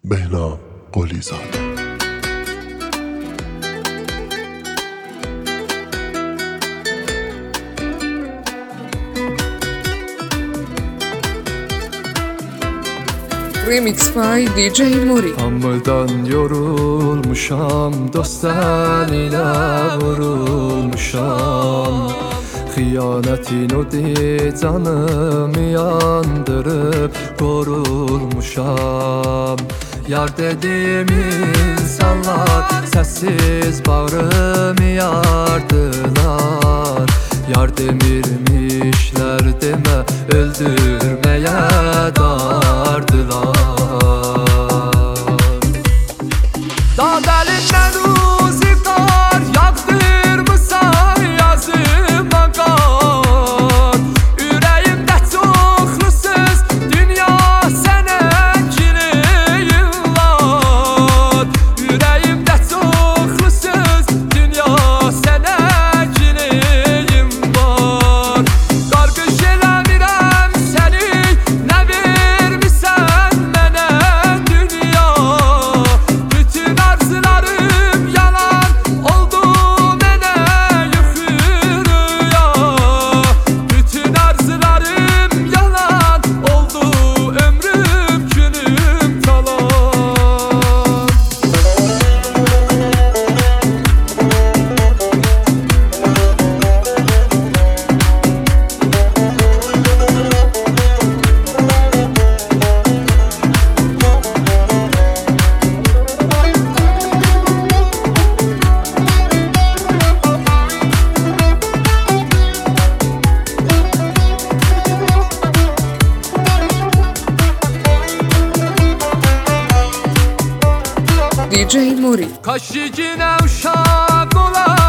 بهنام قلی‌زاده. Remix by DJ Mori. Hamıdan yorulmuşam, dost eline vurulmuşam. Xiyanetin o de canımı yandırıp korulmuşam. Yar dediğim insanlar sessiz bağrımı yardılar. Yar demirmişler deme, öldürmeye dardılar. Dağ elinden uzaklar, yaktırmışsan yazıma kar. Yüreğimde çoxlu söz, dünya sənə kiliyillat. Yüreğimde çoxlu söz, dünya sənə kiliyillat. Qarqış eləmirəm səni, nə vermisən mənə dünya. Bütün arzularım yalan oldu mənə yuxuya. Bütün arzularım yalan oldu, ömrüm günüm talan. DJ Mori. Kaş yine uşak olar,